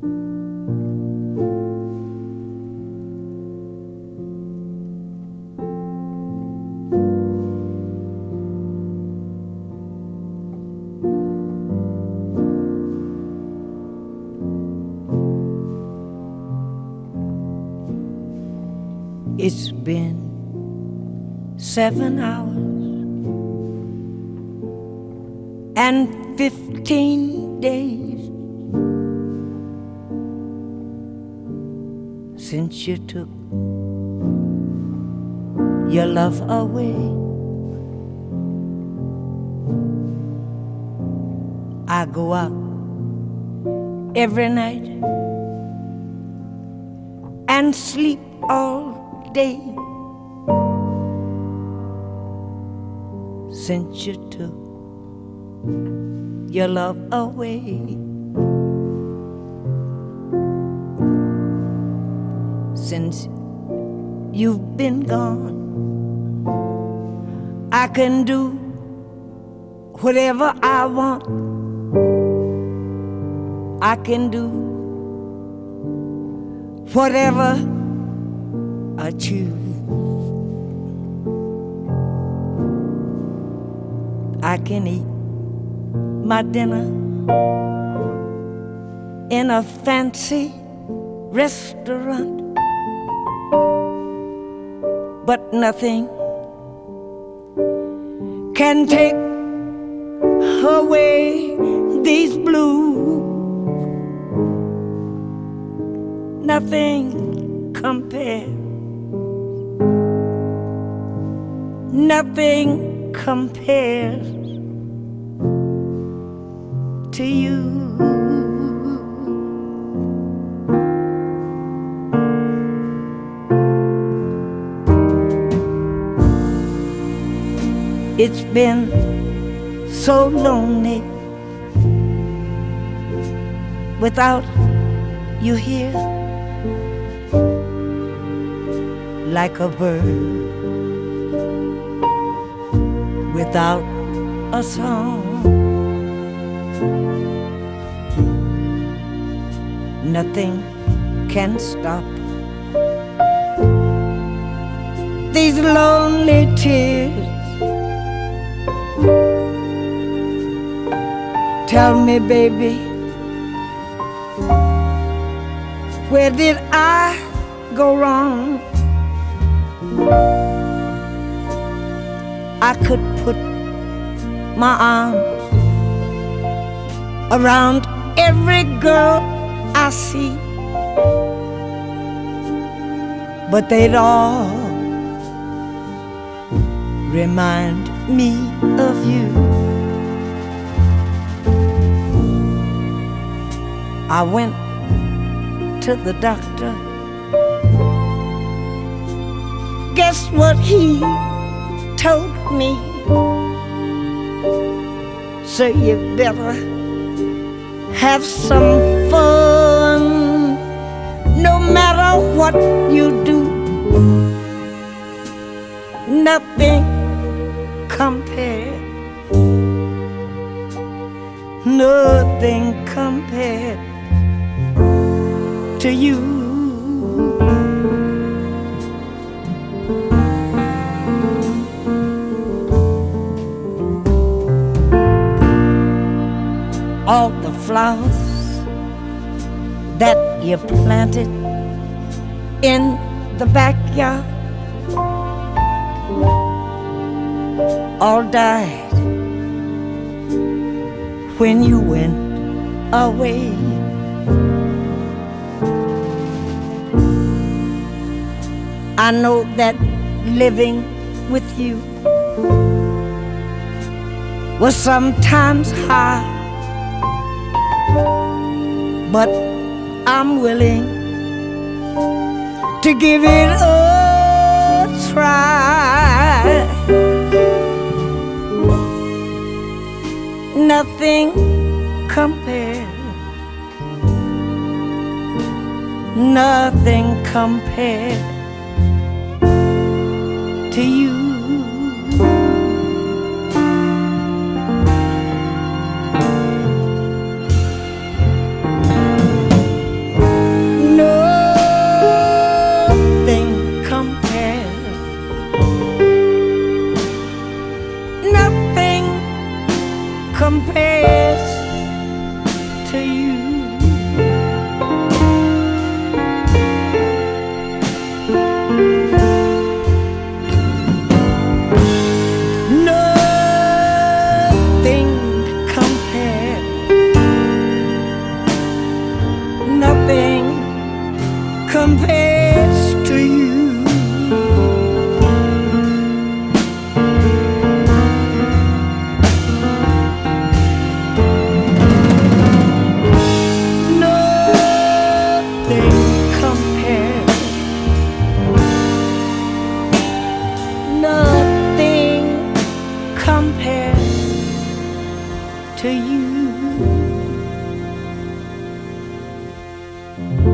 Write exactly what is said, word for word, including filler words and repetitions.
It's been seven hours and fifteen days since you took your love away. I go out every night and sleep all day since you took your love away. Since you've been gone, I can do whatever I want. I can do whatever I choose. I can eat my dinner in a fancy restaurant, but nothing can take away these blues. Nothing compares. Nothing compares to you. It's been so lonely without you here, like a bird without a song. Nothing can stop these lonely tears. Tell me, baby, where did I go wrong? I could put my arms around every girl I see, but they'd all remind me of you. I went to the doctor. Guess what he told me? So you better have some fun. No matter what you do, nothing compared. Nothing compared to you. All the flowers that you planted in the backyard all died when you went away. I know that living with you was sometimes hard, but I'm willing to give it a try. Nothing compares. Nothing compared to you. compares to you. Nothing compares, nothing compares to you. Nothing compares to you.